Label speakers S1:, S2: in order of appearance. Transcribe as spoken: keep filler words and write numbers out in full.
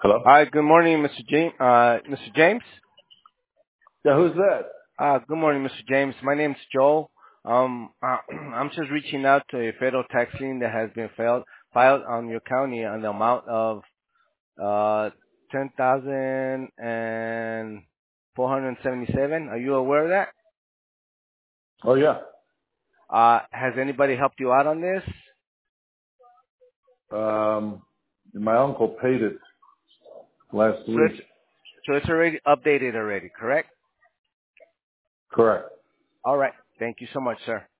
S1: Hello?
S2: Hi, good morning, Mister James. Uh, Mister James?
S1: Yeah, who's that?
S2: Uh, good morning, Mister James. My name's Joel. Um, uh, I'm just reaching out to a federal tax lien that has been filed filed on your county on the amount of uh ten thousand and four hundred seventy-seven. Are you aware of that?
S1: Oh, yeah.
S2: Uh, has anybody helped you out on this?
S1: Um, my uncle paid it last
S2: So
S1: week.
S2: it's so it's already updated already, correct?
S1: Correct.
S2: All right. Thank you so much, sir.